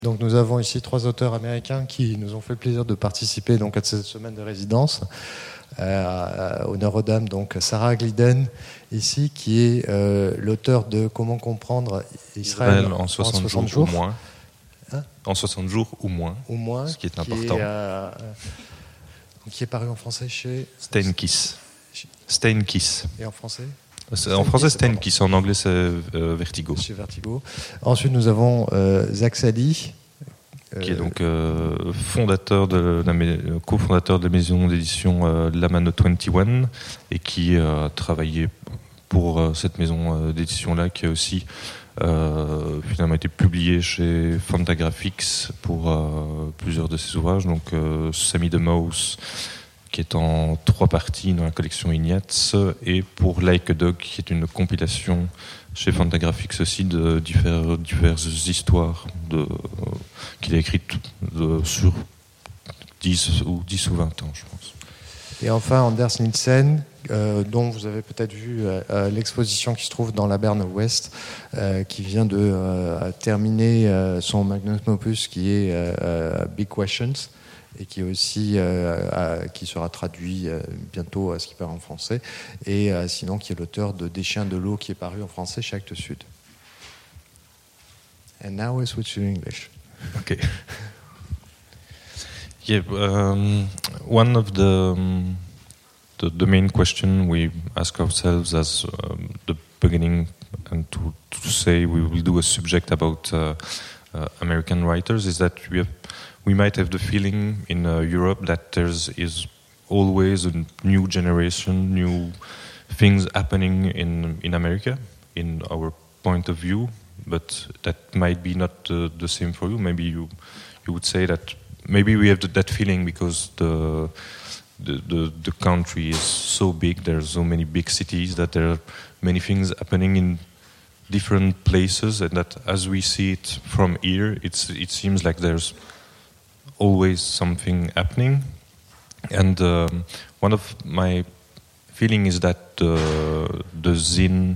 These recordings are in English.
Donc nous avons ici 3 auteurs américains qui nous ont fait le plaisir de participer donc à cette semaine de résidence. Honneur aux dames, donc Sarah Glidden ici, qui est l'auteur de Comment comprendre Israël en 60 jours ou moins. Hein, en 60 jours ou moins, ce qui est important. Qui est paru en français chez Steinkiss. Et en français? En français, Steinkiss. En anglais, c'est Vertigo. Chez Vertigo. Ensuite, nous avons Zach Sadi, qui est donc cofondateur de la maison d'édition Lamano 21 et qui a travaillé pour cette maison d'édition-là, qui a aussi finalement été publié chez Fantagraphics pour plusieurs de ses ouvrages. Donc Sammy the Mouse, qui est en 3 parties dans la collection Ignatz, et pour Like a Dog, qui est une compilation chez Fantagraphics aussi de diverses histoires qu'il a écrites sur 10 ou 20 ans, je pense. Et enfin, Anders Nielsen, dont vous avez peut-être vu l'exposition qui se trouve dans la Berne Ouest, qui vient de terminer son magnum opus qui est Big Questions, et qui est aussi qui sera traduit bientôt à ce qui paraît en français, et sinon qui est l'auteur de Des chiens de l'eau, qui est paru en français chez Actes Sud. And now we switch to English. Okay. Yeah, one of the main question we ask ourselves as the beginning, and to say we will do a subject about American writers, is that we might have the feeling in Europe that there is always a new generation, new things happening in America, in our point of view, but that might be not the same for you. Maybe you would say that maybe we have that feeling because the country is so big, there are so many big cities, that there are many things happening in different places, and that as we see it from here, it seems like there's always something happening. And one of my feeling is that the zine,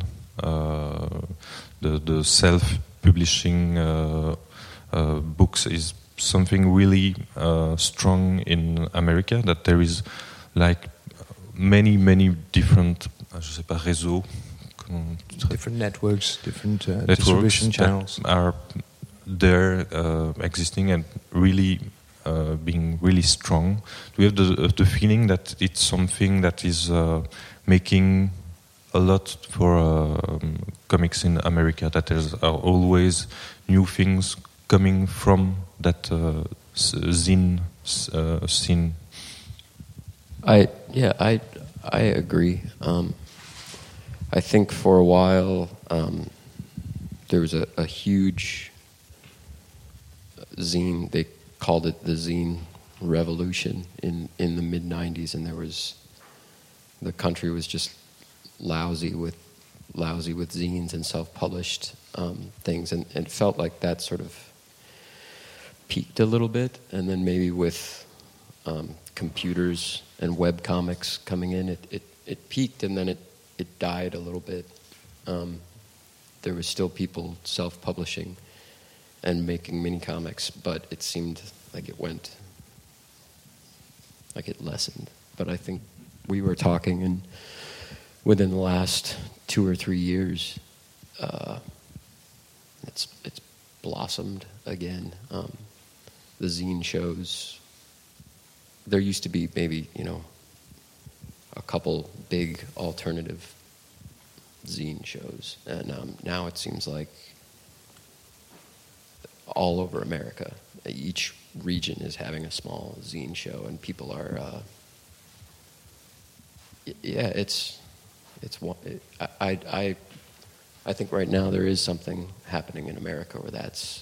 the self-publishing books is something really strong in America, that there is like many different, réseaux, different networks, different distribution channels are there existing and really being really strong. Do you have the feeling that it's something that is making a lot for comics in America, that there are always new things coming from that zine scene? I agree. I think for a while there was a huge zine. They called it the zine revolution in the mid-90s, and the country was just lousy with zines and self-published things, and it felt like that sort of peaked a little bit, and then maybe with computers and web comics coming in, it peaked, and then it died a little bit. There were still people self-publishing and making mini comics, but it seemed like it lessened. But I think we were talking, and within the last 2 or 3 years, it's blossomed again. The zine shows, there used to be maybe, a couple big alternative zine shows, and now it seems like all over America, each region is having a small zine show, and people are I think right now there is something happening in America where that's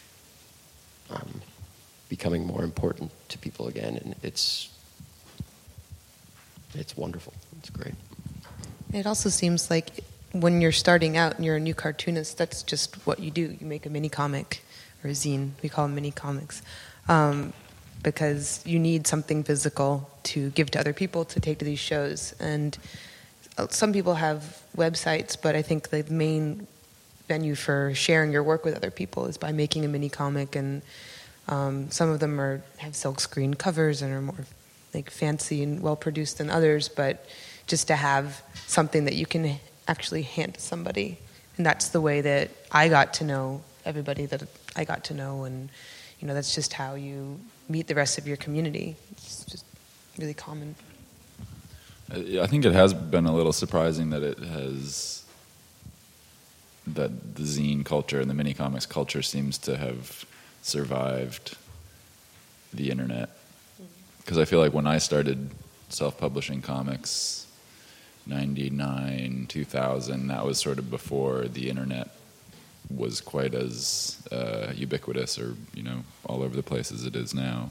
becoming more important to people again, and it's wonderful. It's great. It also seems like when you're starting out and you're a new cartoonist, that's just what you do. You make a mini comic or a zine. We call them mini comics. Because you need something physical to give to other people, to take to these shows. And some people have websites, but I think the main venue for sharing your work with other people is by making a mini comic, and some of them have silkscreen covers and are more like fancy and well produced than others, but just to have something that you can actually hand to somebody. And that's the way that I got to know everybody that I got to know, and that's just how you meet the rest of your community. It's just really common. I think it has been a little surprising that the zine culture and the mini comics culture seems to have survived the internet. Because I feel like when I started self-publishing comics, 99, 2000, that was sort of before the internet was quite as ubiquitous or, all over the place as it is now.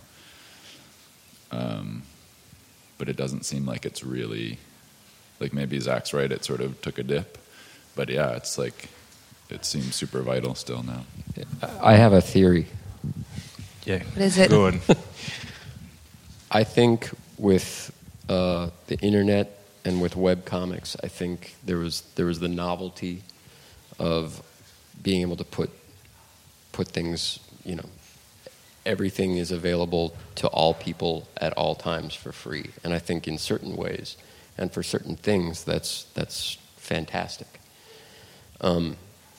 But it doesn't seem like it's really, like maybe Zach's right, it sort of took a dip. But yeah, it's like, it seems super vital still now. I have a theory. Yeah. What is it? Go on. I think with the internet and with web comics, I think there was the novelty of being able to put things, everything is available to all people at all times for free. And I think in certain ways and for certain things, that's fantastic. I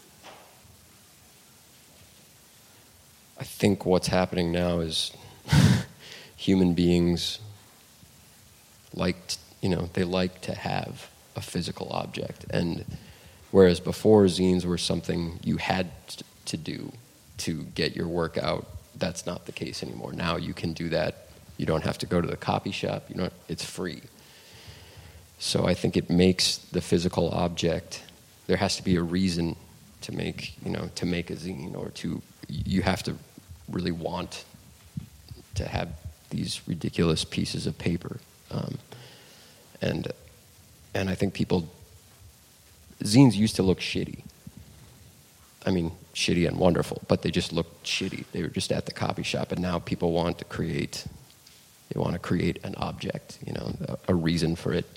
think what's happening now is human beings they like to have a physical object. And whereas before zines were something you had to do to get your work out, that's not the case anymore. Now you can do that. You don't have to go to the copy shop. It's free. So I think it makes the physical object, there has to be a reason to make a zine, or you have to really want to have these ridiculous pieces of paper. And I think zines used to look shitty. I mean, shitty and wonderful, but they just looked shitty. They were just at the copy shop, and now people want to create an object, a reason for it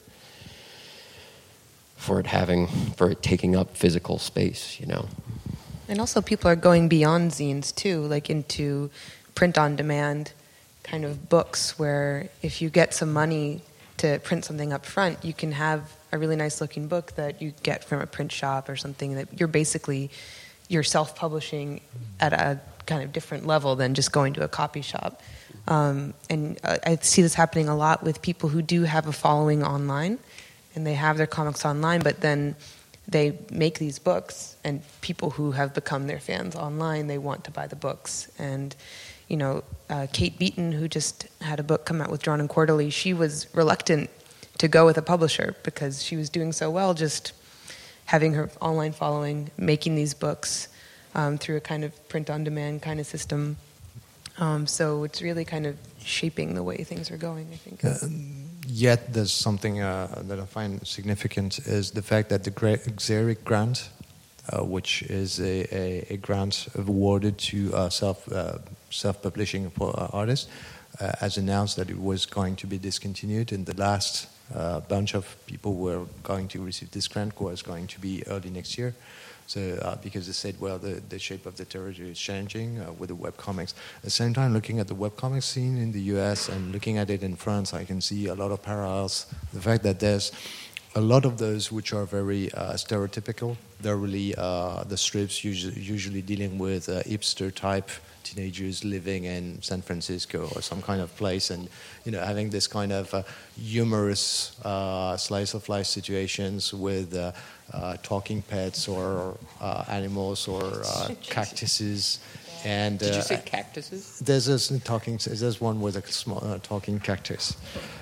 taking up physical space, And also people are going beyond zines too, like into print on demand kind of books, where if you get some money to print something up front, you can have a really nice looking book that you get from a print shop or something, that you're self-publishing at a kind of different level than just going to a copy shop. And I see this happening a lot with people who do have a following online, and they have their comics online, but then they make these books, and people who have become their fans online, they want to buy the books. And Kate Beaton, who just had a book come out with Drawn and Quarterly, she was reluctant to go with a publisher because she was doing so well just having her online following, making these books through a kind of print-on-demand kind of system. So it's really kind of shaping the way things are going, I think. Yet there's something that I find significant is the fact that the Xeric grant, which is a grant awarded to self-publishing artists, has announced that it was going to be discontinued, and the last bunch of people who were going to receive this grant was going to be early next year. So because they said, well, the shape of the territory is changing with the webcomics. At the same time, looking at the webcomics scene in the US and looking at it in France, I can see a lot of parallels. The fact that there's a lot of those which are very stereotypical. They're really the strips usually dealing with hipster-type teenagers living in San Francisco or some kind of place, and having this kind of humorous slice-of-life situations with talking pets or animals or cactuses. And did you say cactuses? There's one with a small talking cactus.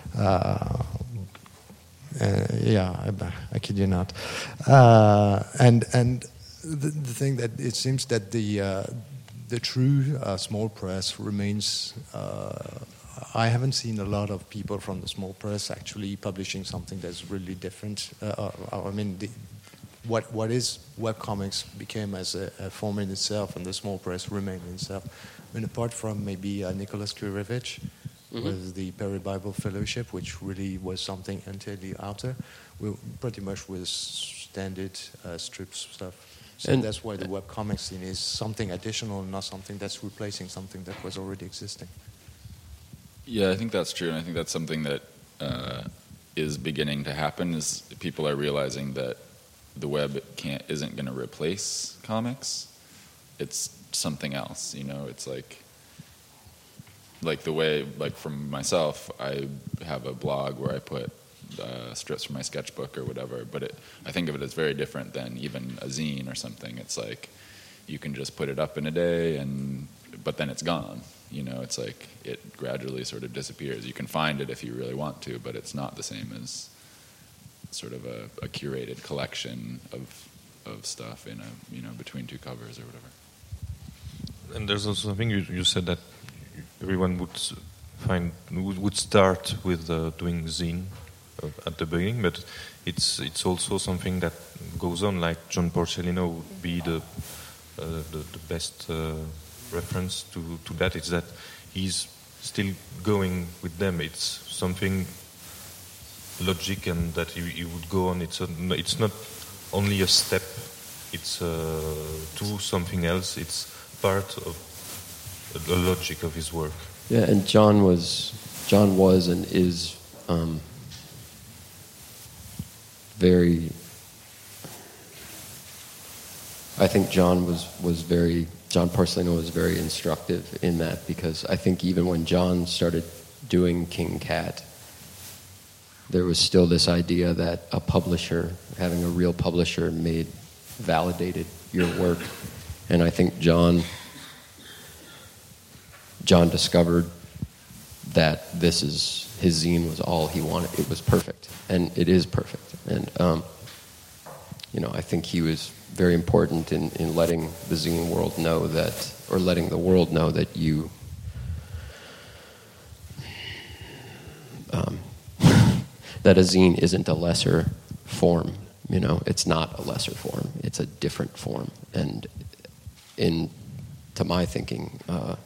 I kid you not. And the thing that it seems that the true small press remains. I haven't seen a lot of people from the small press actually publishing something that's really different. What is webcomics became as a form in itself, and the small press remained in itself. Apart from maybe Nicholas Kurevich, with the Perry Bible Fellowship, which really was something entirely outer. We pretty much was standard strip stuff. So And- that's why the webcomic scene is something additional, not something that's replacing something that was already existing. Yeah, I think that's true, and I think that's something that is beginning to happen. Is people are realizing that the web isn't going to replace comics. It's something else. You know, it's like the way, like from myself, I have a blog where I put strips from my sketchbook or whatever. But I think of it as very different than even a zine or something. It's like you can just put it up in a day, but then it's gone. You know, it's like it gradually sort of disappears. You can find it if you really want to, but it's not the same as sort of a curated collection of stuff in between two covers or whatever. And there's also something you said that everyone would start with doing zine at the beginning, but it's also something that goes on. Like John Porcellino would be the best reference to that. It's that he's still going with them. It's something logic, and that he would go on. It's not only a step. It's to something else. It's part of the logic of his work. Yeah, and John was and is very. I think John Porcellino was very instructive in that, because I think even when John started doing King Cat, there was still this idea that a publisher, having a real publisher, validated your work. And I think John discovered that his zine was all he wanted. It was perfect, and it is perfect. And I think he was very important in letting the zine world know that, or letting the world know that you that a zine isn't a lesser form. You know, it's not a lesser form. It's a different form. And to my thinking,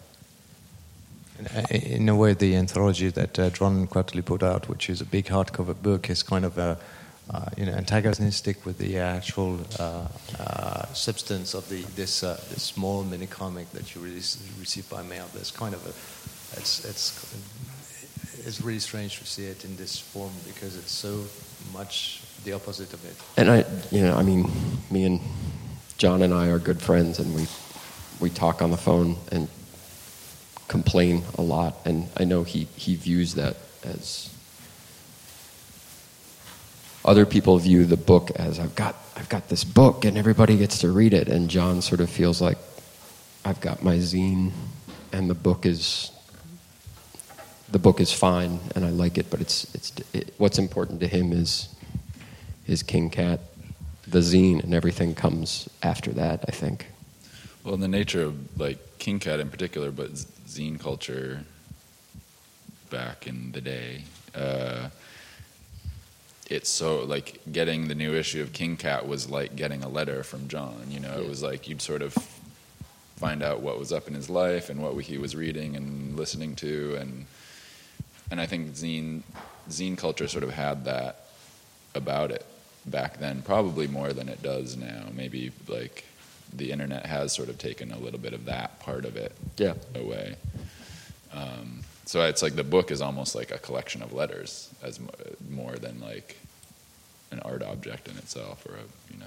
in a way, the anthology that John Quarterly put out, which is a big hardcover book, is kind of antagonistic with the actual substance of this small mini comic that you receive by mail. There's kind of it's really strange to see it in this form, because it's so much the opposite of it. And me and John and I are good friends, and we talk on the phone and complain a lot, and I know he views that as other people view the book as I've got this book and everybody gets to read it, and John sort of feels like I've got my zine and the book is fine and I like it, but what's important to him is King Cat, the zine, and everything comes after that, I think. Well, in the nature of like King Cat in particular, but zine culture back in the day, it's so like getting the new issue of King Cat was like getting a letter from John. You know, It was like you'd sort of find out what was up in his life and what he was reading and listening to, and I think zine culture sort of had that about it back then, probably more than it does now. Maybe like the internet has sort of taken a little bit of that part of it away. So it's like the book is almost like a collection of letters, as more than like an art object in itself, or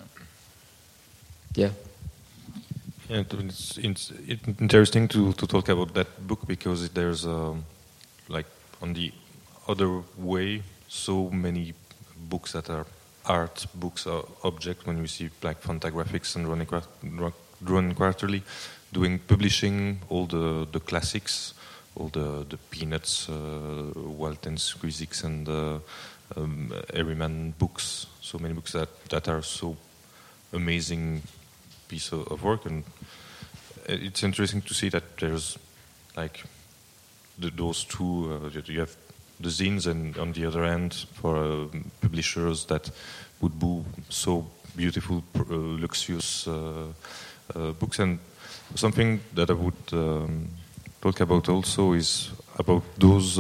Yeah. Yeah, it's interesting to talk about that book, because there's like on the other way, so many books that are art books or object. When we see like Fantagraphics and Ron Quarterly doing publishing all the classics, all the Peanuts, Walt and Squeezix, and Everyman books. So many books that are so amazing piece of work, and it's interesting to see that there's like those two. You have the zines, and on the other hand, for publishers that would do so beautiful, luxurious books. And something that I would talk about also is about those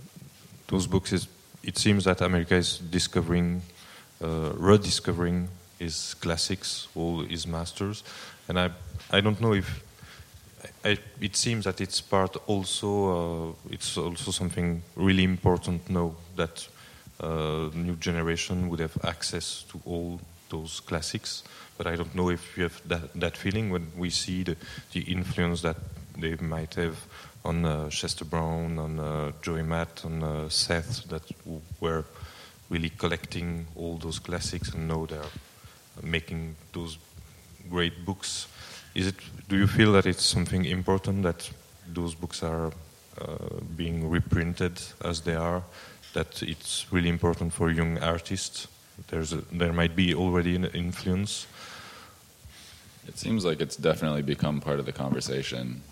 books. It seems that America is rediscovering his classics, all his masters, and I don't know if it seems that it's part also it's also something really important now that new generation would have access to all those classics, but I don't know if you have that feeling when we see the influence that they might have on Chester Brown, on Joey Matt, on Seth, that were really collecting all those classics and now they're making those great books. Do you feel that it's something important that those books are being reprinted as they are, that it's really important for young artists? There might be already an influence. It seems like it's definitely become part of the conversation.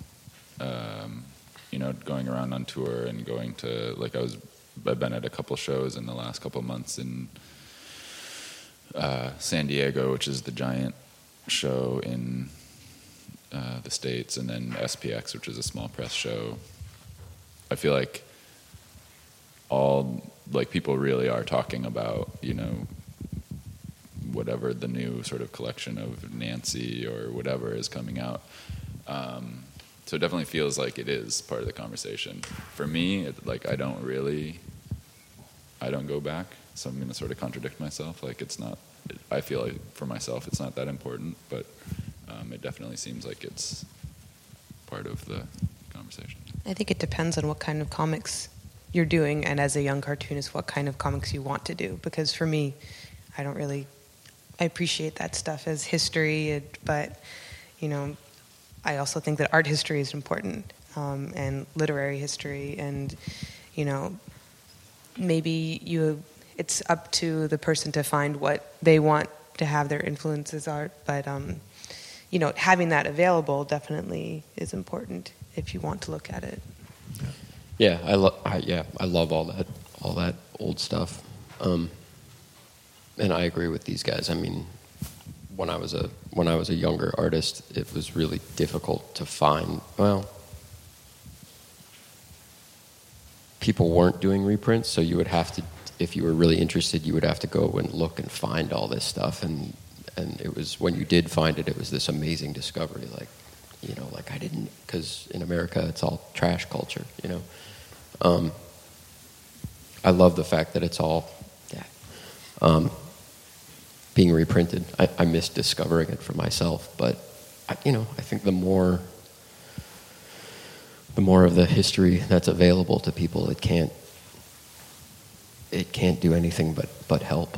Going around on tour and going to, like, I've been at a couple shows in the last couple months in San Diego, which is the giant show in the States, and then SPX, which is a small press show. I feel like people really are talking about, whatever the new sort of collection of Nancy or whatever is coming out. So it definitely feels like it is part of the conversation. For me, I don't go back, so I'm going to sort of contradict myself. I feel like for myself it's not that important, but it definitely seems like it's part of the conversation. I think it depends on what kind of comics you're doing, and as a young cartoonist, what kind of comics you want to do. Because for me, I appreciate that stuff as history, but, I also think that art history is important, and literary history, and, maybe it's up to the person to find what they want to have their influences art, but, having that available definitely is important if you want to look at it. Yeah, I love all that old stuff, and I agree with these guys. I mean, when I was a younger artist, it was really difficult to find. Well, people weren't doing reprints, so you would have to, if you were really interested, you would have to go and look and find all this stuff, and it was, when you did find it, it was this amazing discovery. I didn't, because in America it's all trash culture, I love the fact that it's all being reprinted. I miss discovering it for myself, but I think the more of the history that's available to people, it can't do anything but help,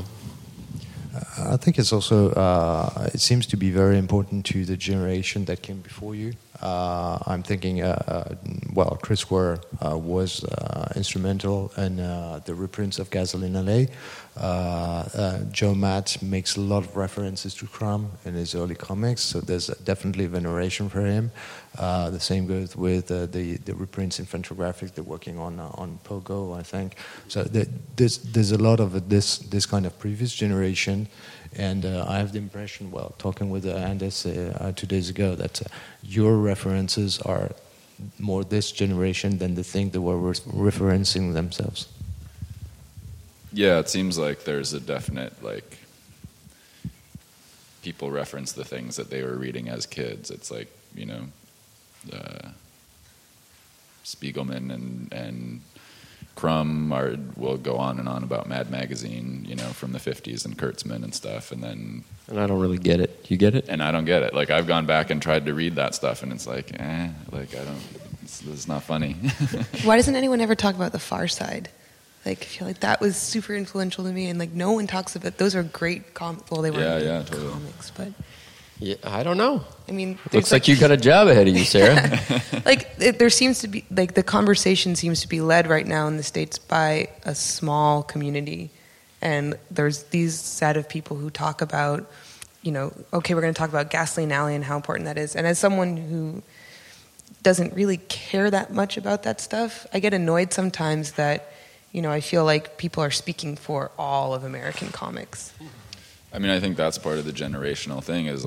I think it's also, it seems to be very important to the generation that came before you. I'm thinking, Chris Ware was instrumental in the reprints of Gasoline LA. Joe Matt makes a lot of references to Crumb in his early comics, so there's definitely veneration for him. The same goes with the reprints in Fantagraphics. They're working on Pogo, I think. So there's a lot of this kind of previous generation, and I have the impression, talking with Anders 2 days ago, that your references are more this generation than the thing that were referencing themselves. Yeah, it seems like there's a definite, people reference the things that they were reading as kids. It's like, Spiegelman and Crumb will go on and on about Mad Magazine, from the 50s, and Kurtzman and stuff, and I don't really get it. You get it? And I don't get it. I've gone back and tried to read that stuff, and it's this is not funny. Why doesn't anyone ever talk about The Far Side? I feel like that was super influential to me, and no one talks about. Those are great comics. Well, they weren't totally comics, but yeah, I don't know. I mean, looks like you got a job ahead of you, Sarah. There seems to be the conversation seems to be led right now in the States by a small community, and there's these set of people who talk about, okay, we're going to talk about Gasoline Alley and how important that is. And as someone who doesn't really care that much about that stuff, I get annoyed sometimes that. I feel like people are speaking for all of American comics. I mean, I think that's part of the generational thing, is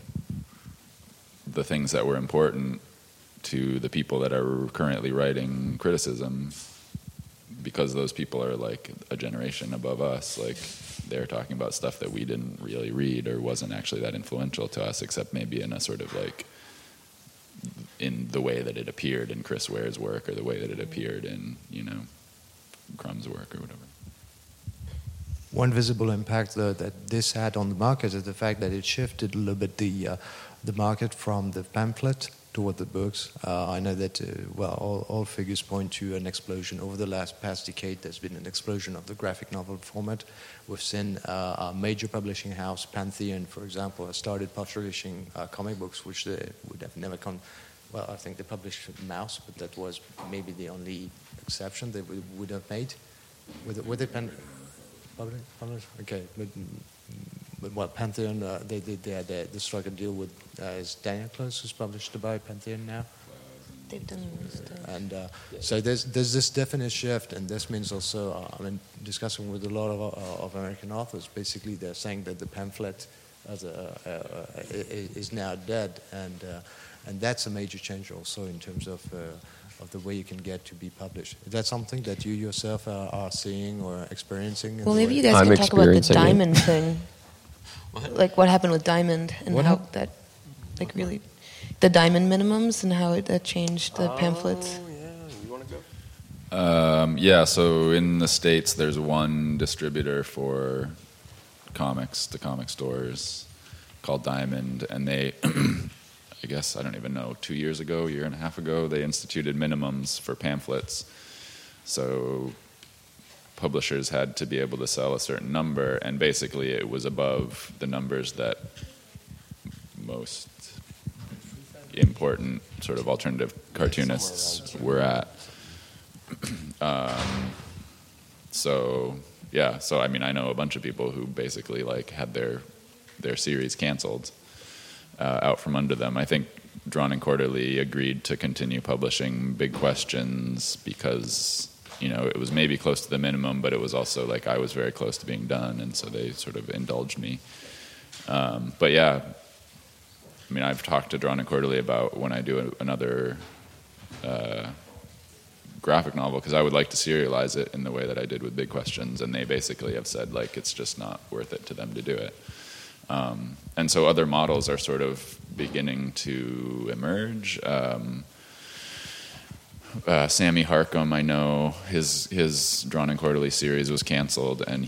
the things that were important to the people that are currently writing criticism, because those people are a generation above us. they were talking about stuff that we didn't really read or wasn't actually that influential to us, except maybe in a sort of like in the way that it appeared in Chris Ware's work or the way that it appeared in, you know, Crumb's work or whatever. One visible impact that this had on the market is the fact that it shifted a little bit the market from the pamphlet toward the books. I know that all figures point to an explosion over the past decade. There's been an explosion of the graphic novel format. We've seen a major publishing house, Pantheon, for example, has started publishing comic books, which they would have never well, I think they published Mouse, but that was maybe the only exception they would have made. Would they publish? Okay, but well, Pantheon, they struck a deal with is Daniel Close, who's published by Pantheon now. They've done stuff. And so there's this definite shift, and this means also, I mean, discussing with a lot of American authors, basically they're saying that the pamphlet is now dead, and that's a major change also in terms of the way you can get to be published. Is that something that you yourself are seeing or experiencing? Well, maybe you guys can talk about the Diamond thing. Like what happened with Diamond and how that, like really, the Diamond minimums and how that changed the pamphlets. Oh, yeah. You want to go? Yeah, so in the States there's one distributor for comics, the comic stores, called Diamond, and they, I guess, I don't even know, 2 years ago, a year and a half ago, they instituted minimums for pamphlets. So publishers had to be able to sell a certain number, and basically it was above the numbers that most important sort of alternative cartoonists were at. So I mean, I know a bunch of people who basically like had their series canceled out from under them. I think Drawn and Quarterly agreed to continue publishing Big Questions because, you know, it was maybe close to the minimum, but it was also like I was very close to being done, and so they sort of indulged me. But yeah, I mean, I've talked to Drawn and Quarterly about when I do another graphic novel, because I would like to serialize it in the way that I did with Big Questions, and they basically have said, like, it's just not worth it to them to do it. And so other models are sort of beginning to emerge. Sammy Harcum, I know, his Drawn and Quarterly series was canceled, and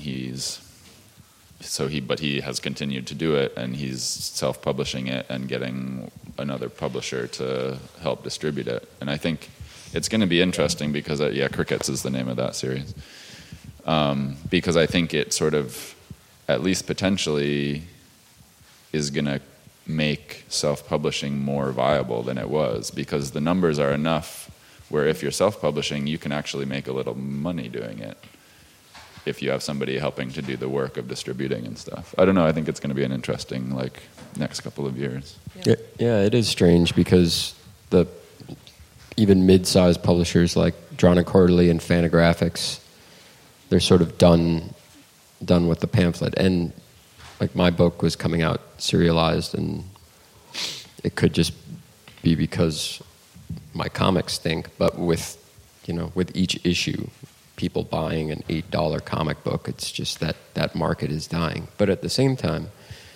but he has continued to do it, and he's self-publishing it and getting another publisher to help distribute it. And I think it's going to be interesting because, Crickets is the name of that series. Because I think it sort of, at least potentially, is going to make self-publishing more viable than it was, because the numbers are enough where if you're self-publishing, you can actually make a little money doing it if you have somebody helping to do the work of distributing and stuff. I don't know, I think it's going to be an interesting, like, next couple of years. Yeah, it is strange because even mid-sized publishers like Drawn and Quarterly and Fantagraphics, they're sort of done with the pamphlet. And like my book was coming out serialized, and it could just be because my comics stink, but with each issue, people buying an $8 comic book, it's just that market is dying. But at the same time,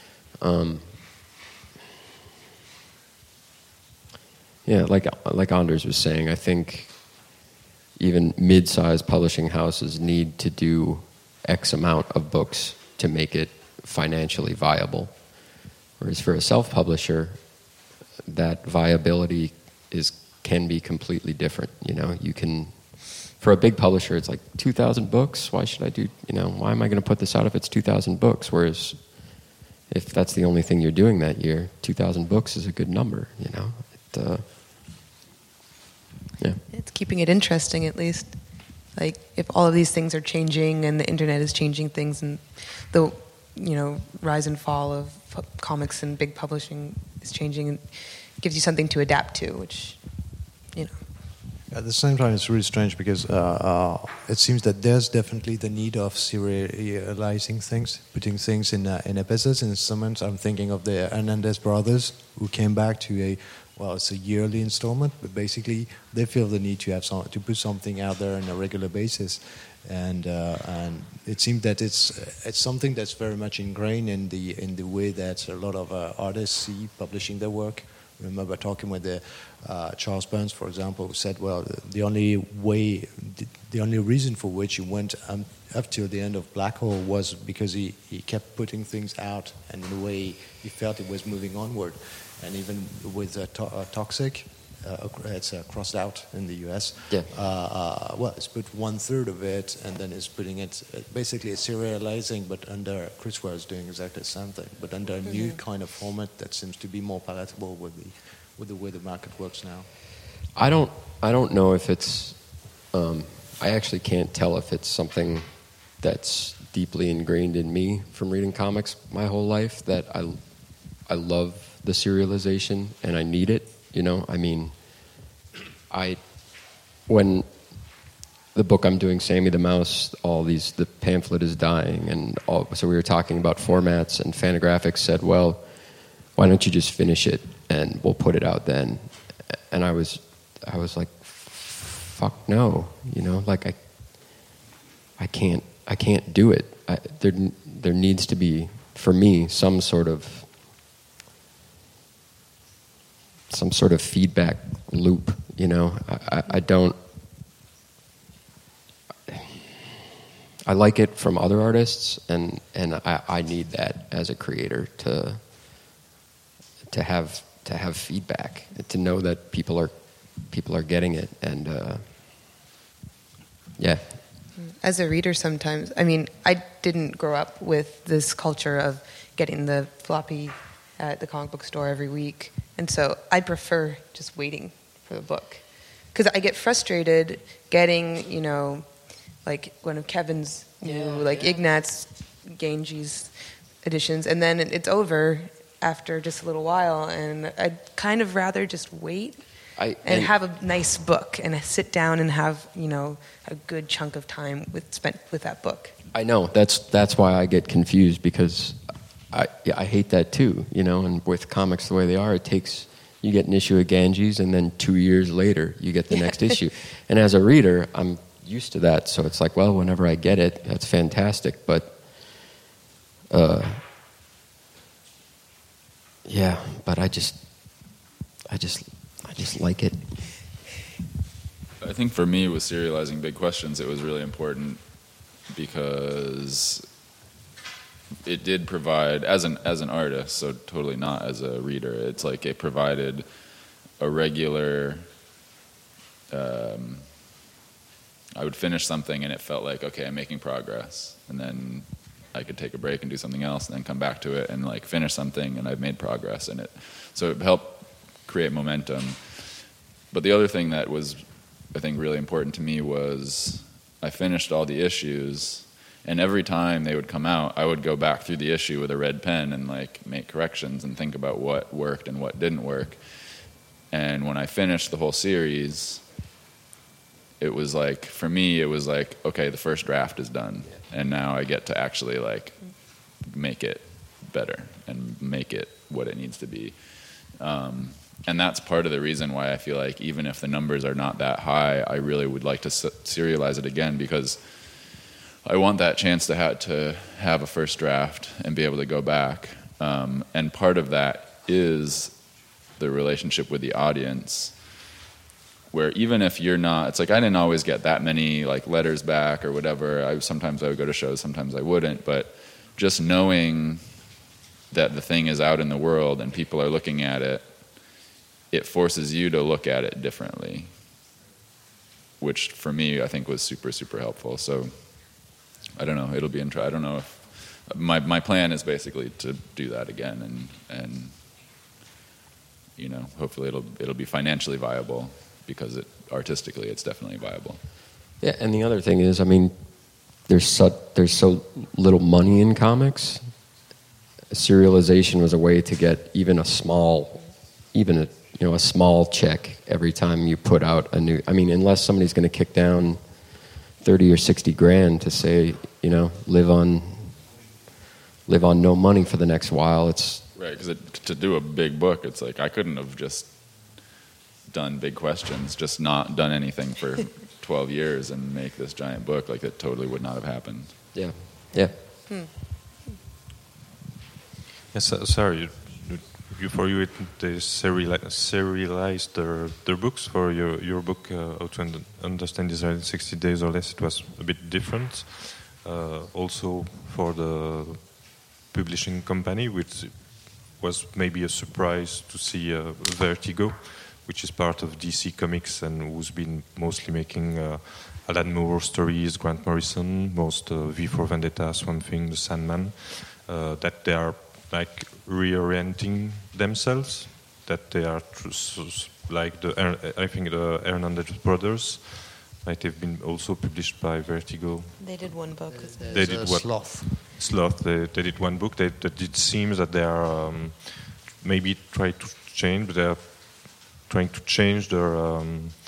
like Anders was saying, I think even mid-sized publishing houses need to do X amount of books to make it financially viable. Whereas for a self-publisher, that viability can be completely different. You know, you can, for a big publisher, it's like 2,000 books. Why should I do? Why am I going to put this out if it's 2,000 books? Whereas if that's the only thing you're doing that year, 2,000 books is a good number. It's keeping it interesting, at least. Like, if all of these things are changing and the internet is changing things, and the rise and fall of comics and big publishing is changing, and gives you something to adapt to, which, At the same time, it's really strange because it seems that there's definitely the need of serializing things, putting things in episodes and installments. I'm thinking of the Hernandez brothers, who came back to it's a yearly installment, but basically they feel the need to have to put something out there on a regular basis. and it seems that it's something that's very much ingrained in the way that a lot of artists see publishing their work. I remember talking with Charles Burns, for example, who said, well, the only reason for which he went up till the end of Black Hole was because he kept putting things out, and in a way he felt it was moving onward. And even with Toxic, it's crossed out in the US. Yeah. Well, it's put 1/3 of it, and then it's putting it, basically it's serializing, but under, Chris Ware is doing exactly the same thing, but under a new kind of format that seems to be more palatable with the way the market works now. I don't know if it's, I actually can't tell if it's something that's deeply ingrained in me from reading comics my whole life, that I love the serialization and I need it. You know, I mean, when the book I'm doing, Sammy the Mouse, the pamphlet is dying, and so we were talking about formats, and Fantagraphics said, well, why don't you just finish it and we'll put it out then? And I was like, fuck no, you know, like I can't do it. There needs to be, for me, some sort of feedback loop, you know. I like it from other artists, and I need that as a creator to have feedback, to know that people are getting it, and yeah. As a reader, sometimes, I mean, I didn't grow up with this culture of getting the floppy at the comic book store every week. And so I prefer just waiting for the book. Because I get frustrated getting, you know, like one of Kevin's new, Ignatz Ganges editions, and then it's over after just a little while, and I'd kind of rather just wait and have a nice book and sit down and have, you know, a good chunk of time spent with that book. I know. That's why I get confused, because I hate that too, you know, and with comics the way they are, you get an issue of Ganges, and then 2 years later you get the next issue. And as a reader, I'm used to that, so it's like, well, whenever I get it, that's fantastic, but I just like it. I think for me, with serializing Big Questions, it was really important because it did provide, as an artist, so totally not as a reader, it's like it provided a regular, I would finish something and it felt like, okay, I'm making progress, and then I could take a break and do something else and then come back to it and like finish something, and I've made progress in it. So it helped create momentum. But the other thing that was, I think, really important to me was I finished all the issues, and every time they would come out, I would go back through the issue with a red pen and like make corrections and think about what worked and what didn't work. And when I finished the whole series, it was like, for me, it was like, okay, the first draft is done, and now I get to actually like make it better and make it what it needs to be. And that's part of the reason why I feel like even if the numbers are not that high, I really would like to serialize it again, because I want that chance to have a first draft and be able to go back. And part of that is the relationship with the audience, where even if you're not, it's like I didn't always get that many like letters back or whatever. Sometimes I would go to shows, sometimes I wouldn't. But just knowing that the thing is out in the world and people are looking at it, it forces you to look at it differently, which for me I think was super, super helpful. So I don't know, it'll be I don't know if my plan is basically to do that again, and you know, hopefully it'll be financially viable, because artistically it's definitely viable. Yeah, and the other thing is, I mean, there's so little money in comics. Serialization was a way to get even a small check every time you put out a new. I mean, unless somebody's going to kick down 30 or 60 grand to say, you know, live on no money for the next while. It's right, because to do a big book, it's like I couldn't have just done Big Questions, just not done anything for 12 years and make this giant book. Like, it totally would not have happened. Yeah. Yes, sorry. They serialized their books. For your book, How to Understand Israel in 60 Days or Less, it was a bit different. Also for the publishing company, which was maybe a surprise to see Vertigo, which is part of DC Comics and who's been mostly making Alan Moore stories, Grant Morrison, most V for Vendetta, Swamp Thing, The Sandman, that they are like reorienting themselves, that they are like I think the Hernandez brothers might have been also published by Vertigo. They did one book. They did what? Sloth. They did one book. That it seems that they are maybe try to change, but they are trying to change their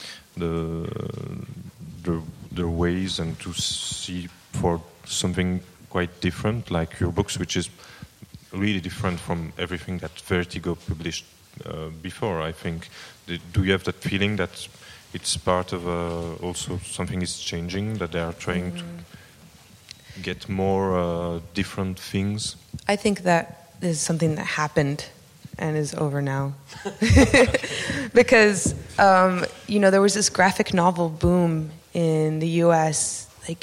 ways and to see for something quite different, like your books, which is really different from everything that Vertigo published before, I think. Do you have that feeling that it's part of also something is changing, that they are trying to get more different things? I think that is something that happened and is over now. Because, there was this graphic novel boom in the U.S., I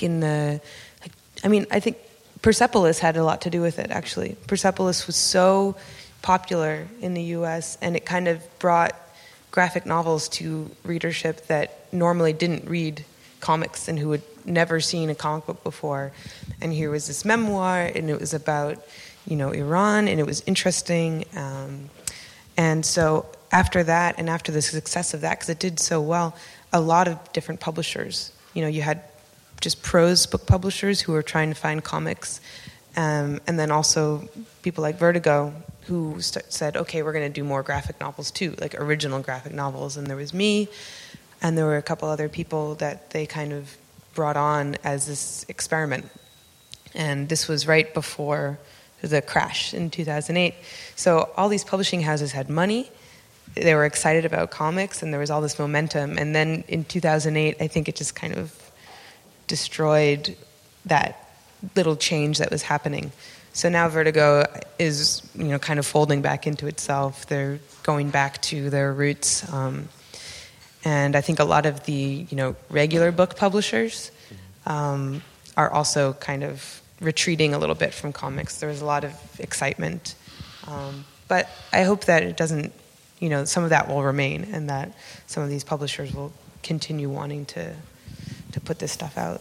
think Persepolis had a lot to do with it, actually. Persepolis was so popular in the U.S., and it kind of brought graphic novels to readership that normally didn't read comics and who had never seen a comic book before. And here was this memoir, and it was about, Iran, and it was interesting. And so after that, and after the success of that, because it did so well, a lot of different publishers, you had just prose book publishers who were trying to find comics, and then also people like Vertigo who said, okay, we're going to do more graphic novels too, like original graphic novels. And there was me, and there were a couple other people that they kind of brought on as this experiment. And this was right before the crash in 2008. So all these publishing houses had money, they were excited about comics, and there was all this momentum. And then in 2008, I think it just kind of destroyed that little change that was happening. So now Vertigo is, kind of folding back into itself. They're going back to their roots. And I think a lot of the, regular book publishers are also kind of retreating a little bit from comics. There was a lot of excitement. But I hope that it doesn't, some of that will remain, and that some of these publishers will continue wanting to put this stuff out.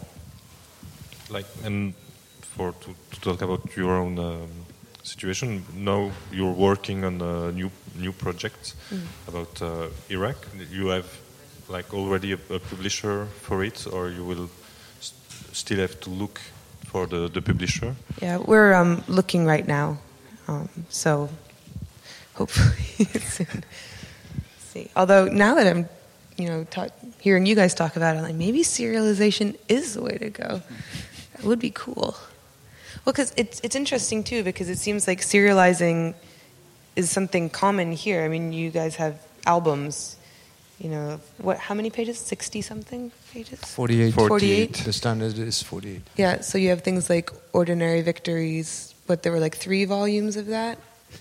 And to talk about your own situation, now you're working on a new project about Iraq. You have already a publisher for it, or you will still have to look for the publisher? Yeah, we're looking right now, so hopefully soon. See, although now that I'm, hearing you guys talk about it, I'm like, maybe serialization is the way to go. That would be cool. Well, because it's interesting too, because it seems like serializing is something common here. I mean, you guys have albums. How many pages? 60-something pages? 48. The standard is 48. Yeah, so you have things like Ordinary Victories, but there were 3 volumes of that?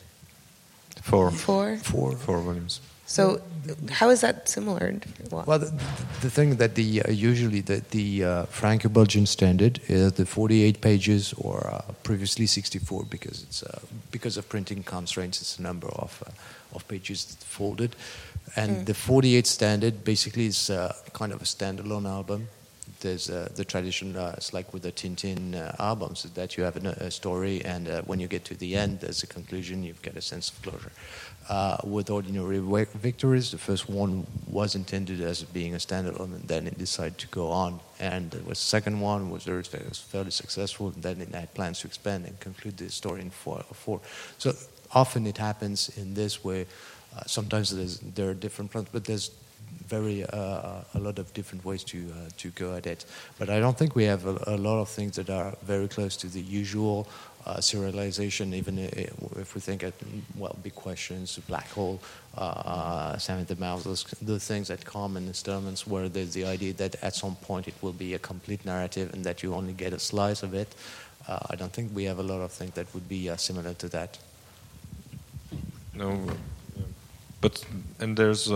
4. 4? 4 volumes. So how is that similar? Well, the thing that usually the Franco-Belgian standard is the 48 pages, or previously 64, because it's because of printing constraints, it's a number of pages folded. And the 48 standard basically is kind of a standalone album. There's the tradition, it's like with the Tintin albums, that you have a story, and when you get to the end, there's a conclusion, you get a sense of closure. With Ordinary Victories, the first one was intended as being a standalone, and then it decided to go on. And the second one was fairly successful, and then it had plans to expand and conclude the story in 4. So often it happens in this way. Sometimes there are different plans, but there's a lot of different ways to go at it. But I don't think we have a lot of things that are very close to the usual serialization, even if we think at, big questions, black hole, Sam and the Mouse, those things that come in installments where there's the idea that at some point it will be a complete narrative and that you only get a slice of it. I don't think we have a lot of things that would be similar to that. No, but and there's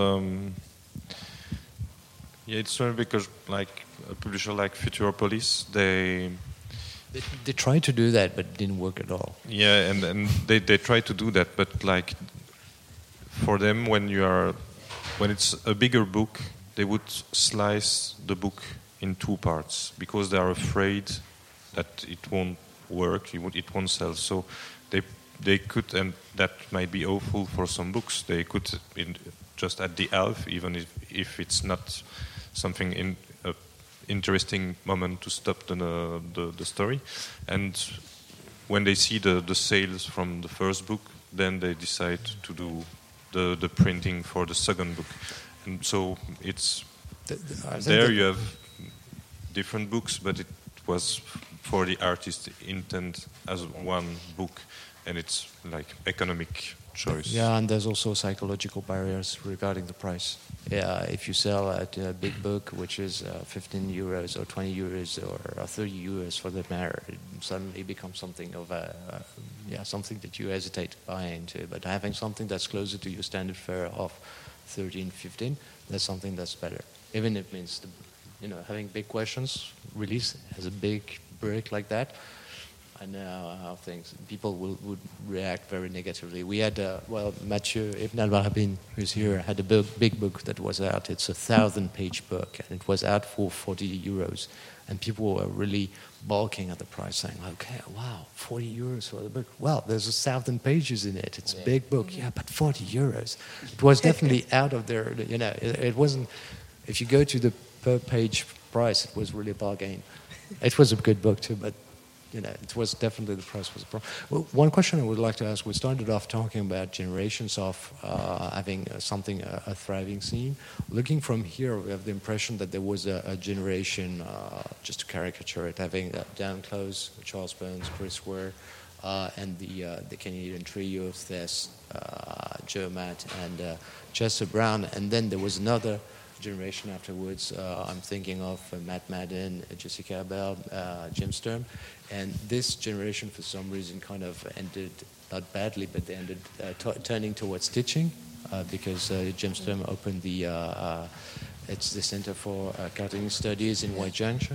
it's funny because like a publisher like Futuropolis, they tried to do that, but it didn't work at all. Yeah, and they try to do that, but like for them, when it's a bigger book, they would slice the book in two parts because they are afraid that it won't work, it won't sell. So they could, and that might be awful for some books. They could just at the half, even if it's not something in. Interesting moment to stop the story, and when they see the sales from the first book, then they decide to do the printing for the second book, and so it's there you have different books, but it was for the artist intent as one book, and it's like economic choice. Yeah, and there's also psychological barriers regarding the price. Yeah, if you sell at a big book, which is 15 euros or 20 euros or 30 euros for that matter, it suddenly becomes something of something that you hesitate to buy into. But having something that's closer to your standard fare of 13, 15, that's something that's better. Even if it means, having big questions, release has a big break like that. I know how people would react very negatively. We had, Mathieu Ibn al-Barabin, who's here, had a big book that was out. It's a 1,000-page book, and it was out for 40 euros. And people were really balking at the price, saying, okay, wow, 40 euros for the book. Well, there's 1,000 pages in it. It's a big book. Yeah, but 40 euros. It was definitely out of their, it wasn't, if you go to the per-page price, it was really a bargain. It was a good book, too, but it was definitely the price was a problem. Well, one question I would like to ask, we started off talking about generations of having a thriving scene. Looking from here, we have the impression that there was a generation, just to caricature it, having Dan Close, Charles Burns, Chris Ware, and the Canadian trio of Thess, Joe Matt, and Chester Brown. And then there was another generation afterwards. I'm thinking of Matt Madden, Jessica Bell, Jim Sturm. And this generation, for some reason, kind of ended, not badly, but they ended turning towards stitching because Jim Sturm opened it's the Center for Cartooning Studies in White Junction.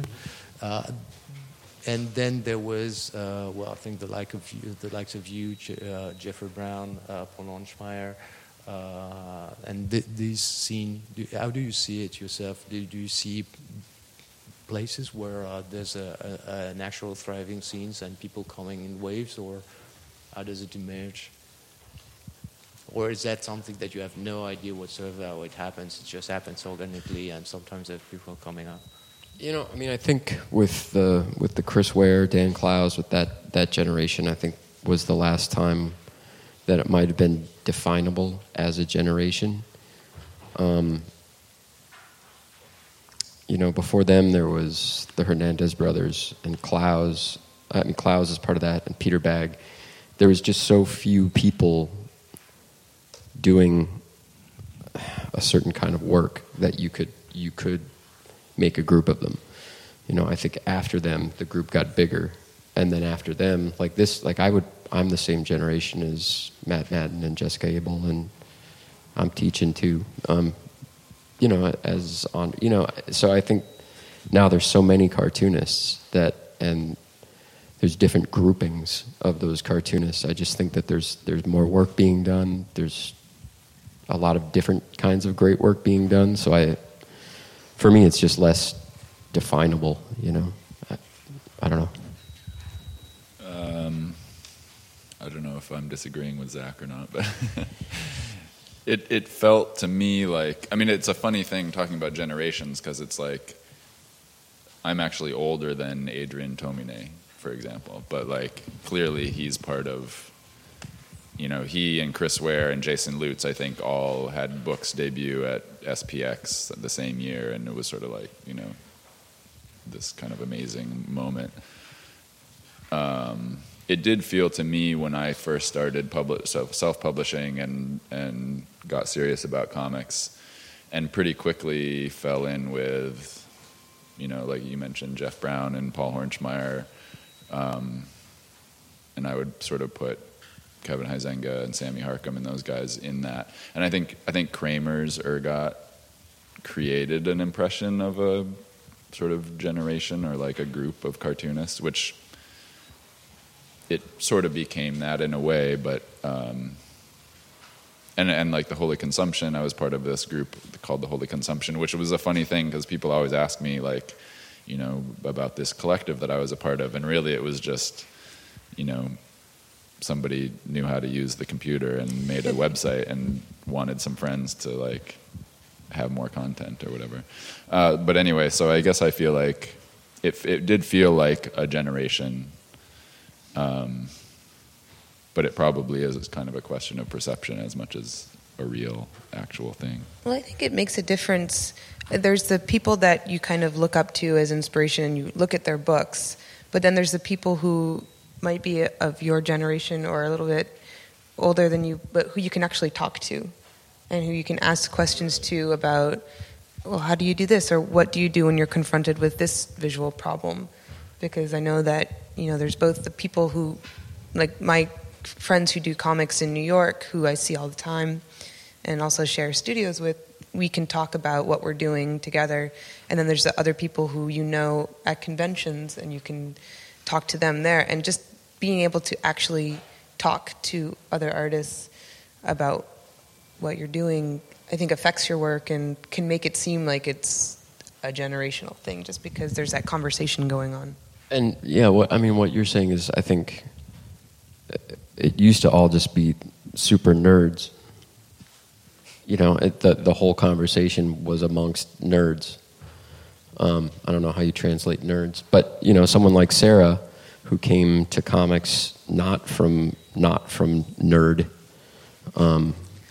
And then there was, I think the likes of you, Jeffrey Brown, Paul Launchmeyer, and this scene. How do you see it yourself? Do you see places where there's an actual thriving scenes and people coming in waves, or how does it emerge? Or is that something that you have no idea whatsoever how it happens? It just happens organically, and sometimes there's people coming up. I think with the Chris Ware, Dan Clowes, with that generation, I think was the last time that it might have been definable as a generation. Before them there was the Hernandez brothers and Clowes. Clowes is part of that, and Peter Bagg. There was just so few people doing a certain kind of work that you could make a group of them. I think after them the group got bigger, and then after them, I'm the same generation as Matt Madden and Jessica Abel, and I'm teaching too. So I think now there's so many cartoonists and there's different groupings of those cartoonists. I just think that there's more work being done. There's a lot of different kinds of great work being done. So for me, it's just less definable. I don't know. I don't know if I'm disagreeing with Zach or not, but it felt to me like, it's a funny thing talking about generations, because it's like I'm actually older than Adrian Tomine, for example, but clearly he's part of he and Chris Ware and Jason Lutz, I think, all had books debut at SPX the same year, and it was sort of like, this kind of amazing moment. It did feel to me when I first started self-publishing and got serious about comics, and pretty quickly fell in with, like you mentioned, Jeff Brown and Paul Hornschmeyer, and I would sort of put Kevin Huizenga and Sammy Harcum and those guys in that. And I think Kramer's Ergot created an impression of a sort of generation or like a group of cartoonists, which it sort of became that in a way, but and like the Holy Consumption, I was part of this group called the Holy Consumption, which was a funny thing because people always ask me like, about this collective that I was a part of, and really it was just, somebody knew how to use the computer and made a website and wanted some friends to like have more content or whatever. But anyway, so I guess I feel like it did feel like a generation, but it probably is kind of a question of perception as much as a real, actual thing. Well, I think it makes a difference. There's the people that you kind of look up to as inspiration, and you look at their books, but then there's the people who might be of your generation or a little bit older than you, but who you can actually talk to and who you can ask questions to about, well, how do you do this? Or what do you do when you're confronted with this visual problem? Because I know that, there's both the people who, like my friends who do comics in New York, who I see all the time and also share studios with, we can talk about what we're doing together. And then there's the other people who at conventions, and you can talk to them there. And just being able to actually talk to other artists about what you're doing, I think affects your work and can make it seem like it's a generational thing just because there's that conversation going on. And yeah, what you're saying is, I think it used to all just be super nerds. The whole conversation was amongst nerds. I don't know how you translate nerds, but someone like Sarah, who came to comics not from nerd. Cool.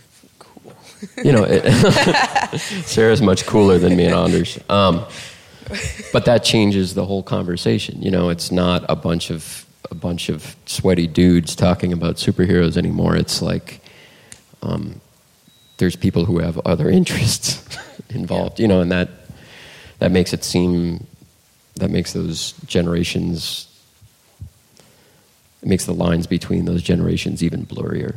Sarah's much cooler than me and Anders. But that changes the whole conversation. It's not a bunch of sweaty dudes talking about superheroes anymore. It's like there's people who have other interests involved. And that makes it seem, that makes those generations, it makes the lines between those generations even blurrier.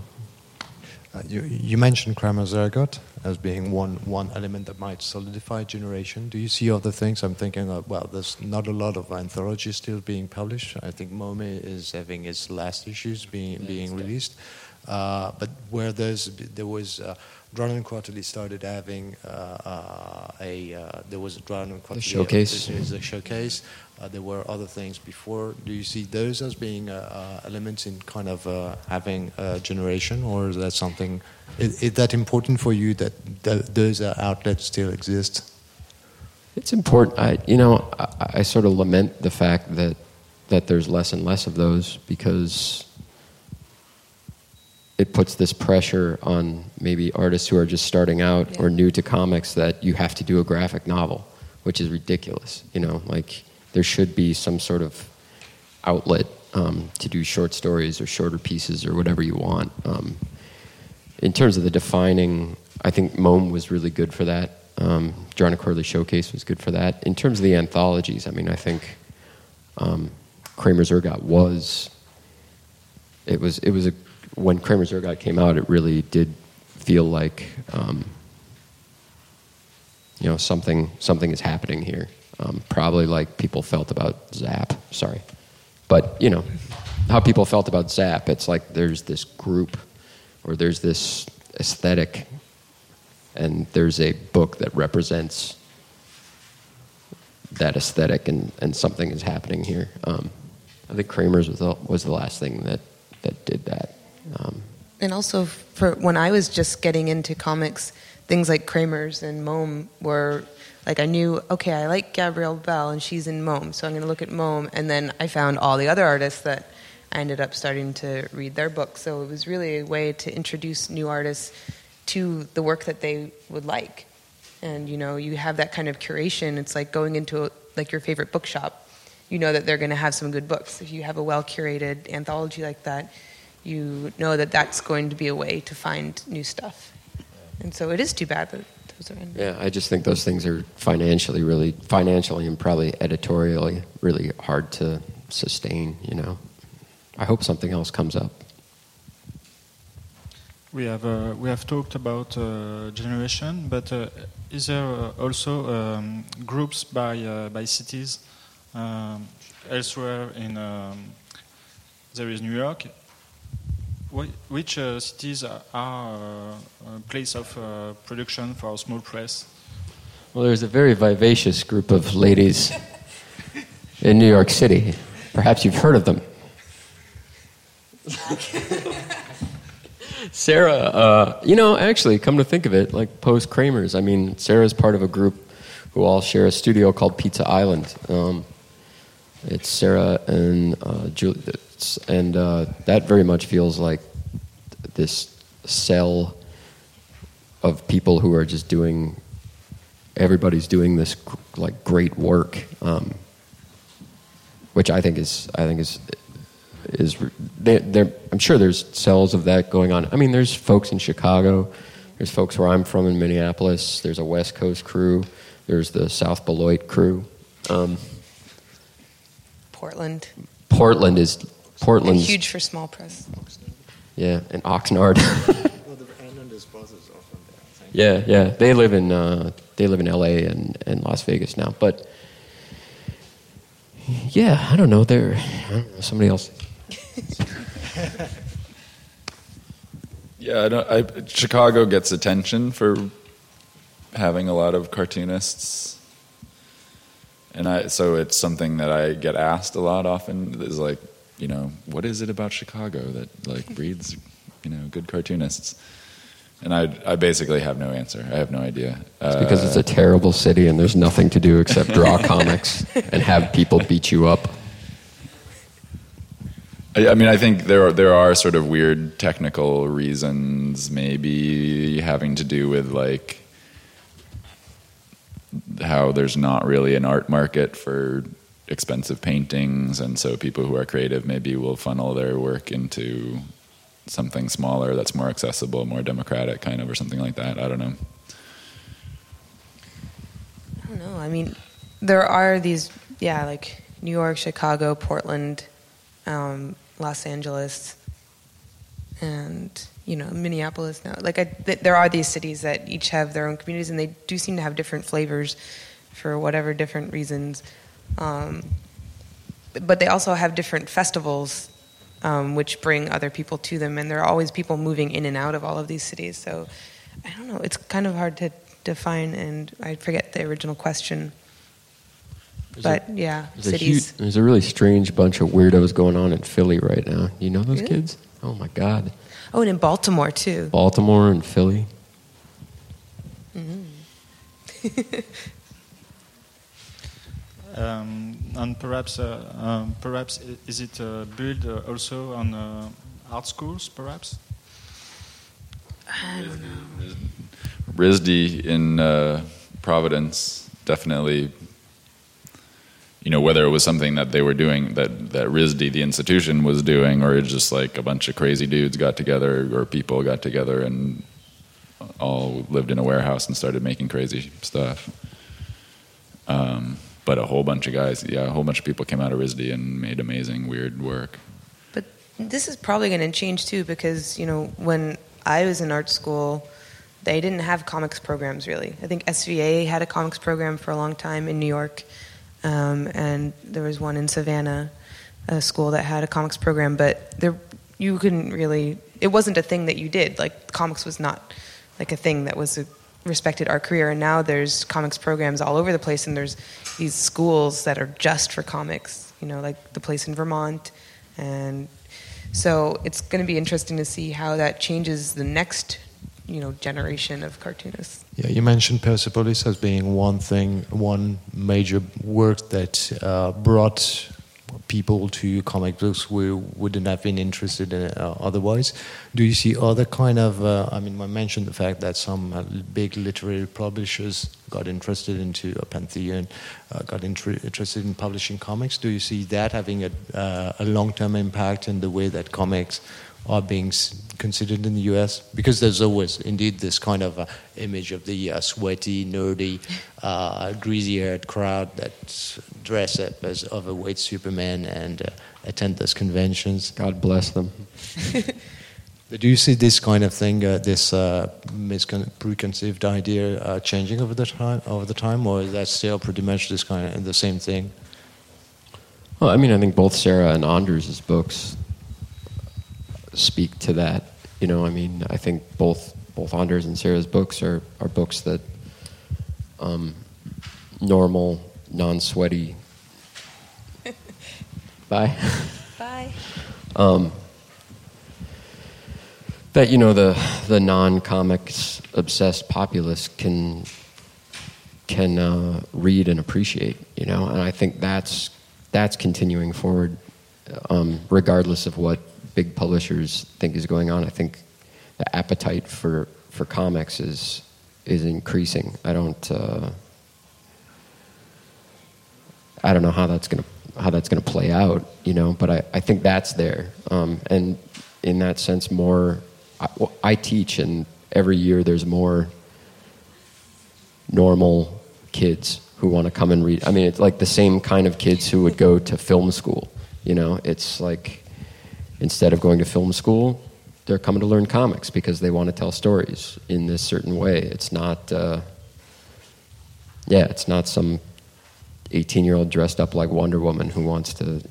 You mentioned Kramer's Ergot as being one element that might solidify generation. Do you see other things? I'm thinking there's not a lot of anthologies still being published. I think Mome is having its last issues being released. But where there was Drawn Quarterly started having there was a Drawn Quarterly showcase. There's a showcase. There were other things before. Do you see those as being elements in kind of having a generation, or is that something? Is that important for you that those outlets still exist? It's important. I sort of lament the fact that there's less and less of those, because it puts this pressure on maybe artists who are just starting out or new to comics that you have to do a graphic novel, which is ridiculous. Like there should be some sort of outlet to do short stories or shorter pieces or whatever you want. In terms of the defining, I think Mome was really good for that. Drawn Quarterly Showcase was good for that. In terms of the anthologies, I think Kramer's Ergot was when Kramer's Ergot came out, it really did feel like something is happening here. Probably like people felt about Zap. Sorry, but how people felt about Zap. It's like there's this group, or there's this aesthetic, and there's a book that represents that aesthetic, and something is happening here. I think Kramer's was the last thing that did that. And also, for when I was just getting into comics, things like Kramer's and Mome were like, I knew, okay, I like Gabrielle Bell and she's in Mome, so I'm going to look at Mome. And then I found all the other artists that I ended up starting to read their books. So it was really a way to introduce new artists to the work that they would like. And, you have that kind of curation. It's like going into your favorite bookshop. You know that they're going to have some good books. If you have a well-curated anthology like that, you know that that's going to be a way to find new stuff. And so it is too bad that those are in. Yeah, I just think those things are financially and probably editorially really hard to sustain, I hope something else comes up. We have talked about generation, but is there also groups by cities elsewhere in? There is New York. Which cities are a place of production for small press? Well, there's a very vivacious group of ladies in New York City. Perhaps you've heard of them. Sarah, actually, come to think of it, like Post Kramers. I mean, Sarah's part of a group who all share a studio called Pizza Island. It's Sarah and Julie, and that very much feels like this cell of people who are just everybody's doing this like great work, which I think is I'm sure there's cells of that going on. I mean, there's folks in Chicago, there's folks where I'm from in Minneapolis, there's a West Coast crew, there's the South Beloit crew. Portland's huge for small press. Yeah, and Oxnard. Well, and his boss is often there. Yeah. They live in LA and Las Vegas now. But yeah, I don't know. Somebody else. Yeah, Chicago gets attention for having a lot of cartoonists. And so it's something that I get asked a lot often is like, what is it about Chicago that breeds, good cartoonists? And I basically have no answer. I have no idea. It's because it's a terrible city and there's nothing to do except draw comics and have people beat you up. I mean, I think there are sort of weird technical reasons, maybe having to do with like how there's not really an art market for expensive paintings, and so people who are creative maybe will funnel their work into something smaller that's more accessible, more democratic kind of, or something like that. I don't know. I mean, there are these, like New York, Chicago, Portland, Los Angeles, and Minneapolis now. There are these cities that each have their own communities, and they do seem to have different flavors for whatever different reasons. But they also have different festivals, which bring other people to them, and there are always people moving in and out of all of these cities. So I don't know. It's kind of hard to define, and I forget the original question. Cities. There's a really strange bunch of weirdos going on in Philly right now. You know those kids? Oh my God. Oh, and in Baltimore too. Baltimore and Philly. Mm-hmm. And perhaps is it built also on art schools, perhaps? I don't know. RISD in Providence definitely, whether it was something that they were doing, that RISD, the institution, was doing, or it's just like a bunch of crazy dudes got together, or people got together and all lived in a warehouse and started making crazy stuff. But a whole bunch of guys, a whole bunch of people came out of RISD and made amazing, weird work. But this is probably going to change too, because, when I was in art school, they didn't have comics programs really. I think SVA had a comics program for a long time in New York, and there was one in Savannah, a school that had a comics program, but you couldn't really, it wasn't a thing that you did. Like, comics was not like a thing that was a respected art career, and now there's comics programs all over the place, and there's these schools that are just for comics, like the place in Vermont. And so it's going to be interesting to see how that changes the next generation of cartoonists. Yeah, you mentioned Persepolis as being one major work that brought people to comic books who wouldn't have been interested in it otherwise. Do you see other kind of, I mentioned the fact that some big literary publishers got interested into Pantheon, got interested in publishing comics. Do you see that having a long-term impact in the way that comics are being considered in the US? Because there's always indeed this kind of image of the sweaty, nerdy, greasy-haired crowd that dress up as overweight Superman and attend those conventions. God bless them. But do you see this kind of thing, this preconceived idea changing over the time, or is that still pretty much this kind of the same thing? Well, I think both Sarah and Anders' books speak to that. I think both Anders and Sarah's books are books that normal, non-sweaty. Bye. Bye. That the non-comics obsessed populace can read and appreciate. And I think that's continuing forward, regardless of what big publishers think is going on. I think the appetite for comics is increasing. I don't know how that's gonna play out, but I think that's there. And in that sense, I teach, and every year there's more normal kids who want to come and read. It's like the same kind of kids who would go to film school. It's like, instead of going to film school, they're coming to learn comics because they want to tell stories in this certain way. It's not, it's not some 18-year-old dressed up like Wonder Woman who wants to,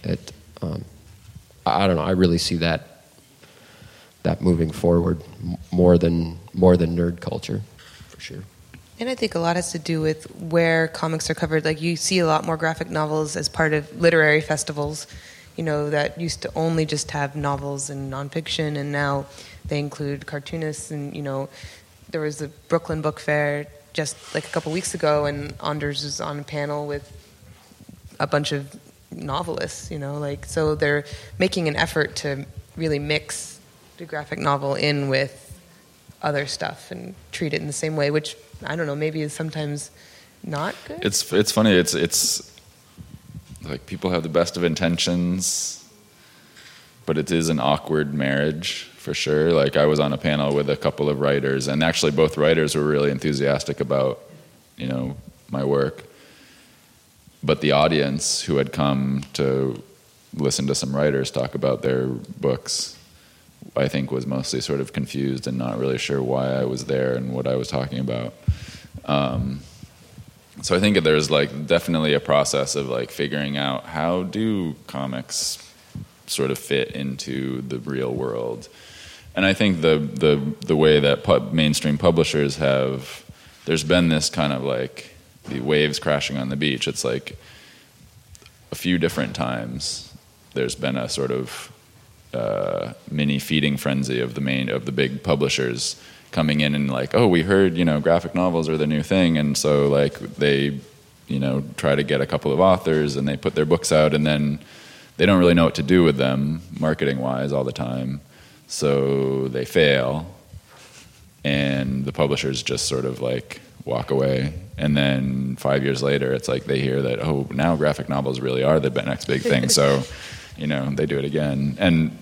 I don't know. I really see that moving forward more than nerd culture, for sure. And I think a lot has to do with where comics are covered. Like, you see a lot more graphic novels as part of literary festivals, that used to only just have novels and nonfiction, and now they include cartoonists. And, there was the Brooklyn Book Fair just like a couple weeks ago, and Anders was on a panel with a bunch of novelists, so they're making an effort to really mix the graphic novel in with other stuff and treat it in the same way, which, I don't know, maybe is sometimes not good. It's funny. It's like people have the best of intentions, but it is an awkward marriage for sure. Like, I was on a panel with a couple of writers, and actually both writers were really enthusiastic about, my work. But the audience who had come to listen to some writers talk about their books, I think, was mostly sort of confused and not really sure why I was there and what I was talking about. So I think there's definitely a process of figuring out how do comics sort of fit into the real world. And I think the way that mainstream publishers have, there's been this kind of the waves crashing on the beach. It's a few different times there's been a sort of mini feeding frenzy of the big publishers coming in and we heard graphic novels are the new thing, and so they try to get a couple of authors and they put their books out, and then they don't really know what to do with them marketing wise all the time, so they fail, and the publishers just sort of walk away. And then 5 years later it's they hear that, now graphic novels really are the next big thing, so they do it again. And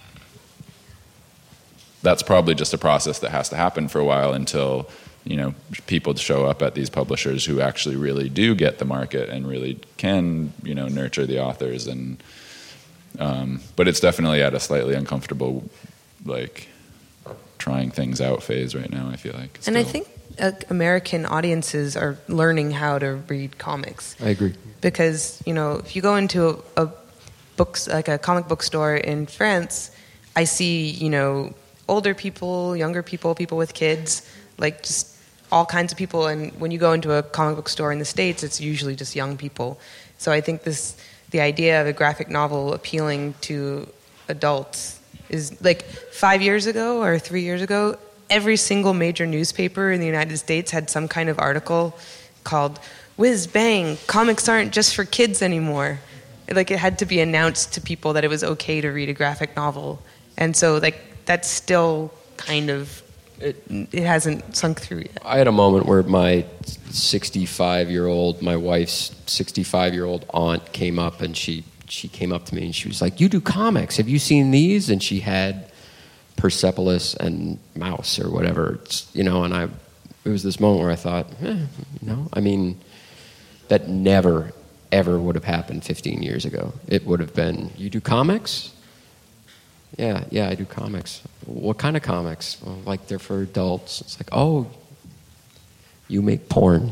that's probably just a process that has to happen for a while until, people show up at these publishers who actually really do get the market and really can, nurture the authors. And but it's definitely at a slightly uncomfortable, trying things out phase right now, I feel like. And I think American audiences are learning how to read comics. I agree. Because, if you go into a comic book store in France, I see, older people, younger people, people with kids, just all kinds of people. And when you go into a comic book store in the States, it's usually just young people. So I think the idea of a graphic novel appealing to adults is 5 years ago or 3 years ago, every single major newspaper in the United States had some kind of article called "Whiz Bang, comics aren't just for kids anymore." like it had to be announced to people that it was okay to read a graphic novel, and so like that's still kind of it hasn't sunk through yet. I had a moment where my wife's 65-year-old aunt came up, and she came up to me and she was like, "You do comics? Have you seen these?" And she had Persepolis and Mouse or whatever, and it was this moment where I thought, I mean, that never, ever would have happened 15 years ago. It would have been, "You do comics?" Yeah, I do comics. What kind of comics? Well, like they're for adults. It's like, oh, you make porn.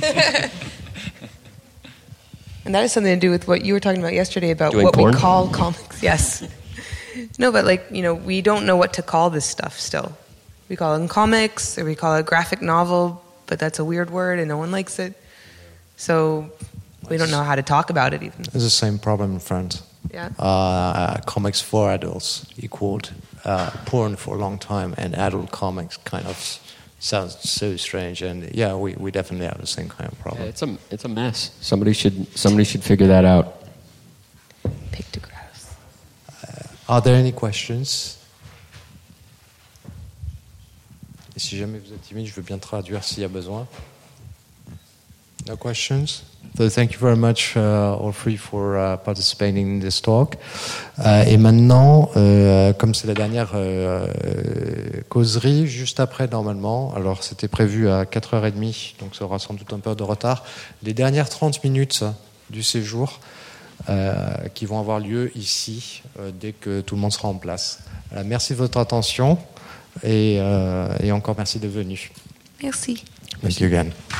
And that has something to do with what you were talking about yesterday about Doing what porn? we call comics. Yes. No, but we don't know what to call this stuff still. We call them comics, or we call it a graphic novel, but that's a weird word and no one likes it. So we don't know how to talk about it even. It's the same problem in France. Yeah. Comics for adults equaled porn for a long time, and adult comics kind of sounds so strange. And yeah, we definitely have the same kind of problem. Yeah, it's a mess. Somebody should figure that out. Pictographs. Are there any questions? Et si jamais vous êtes timide, je veux bien traduire s'il y a besoin. No questions? So thank you very much all three for participating in this talk. Et maintenant, comme c'est la dernière causerie, juste après normalement, alors c'était prévu à 4h30, donc ça aura sans doute un peu de retard, les dernières 30 minutes du séjour qui vont avoir lieu ici dès que tout le monde sera en place. Voilà, merci de votre attention et encore merci d'être venu. Merci. Thank you again.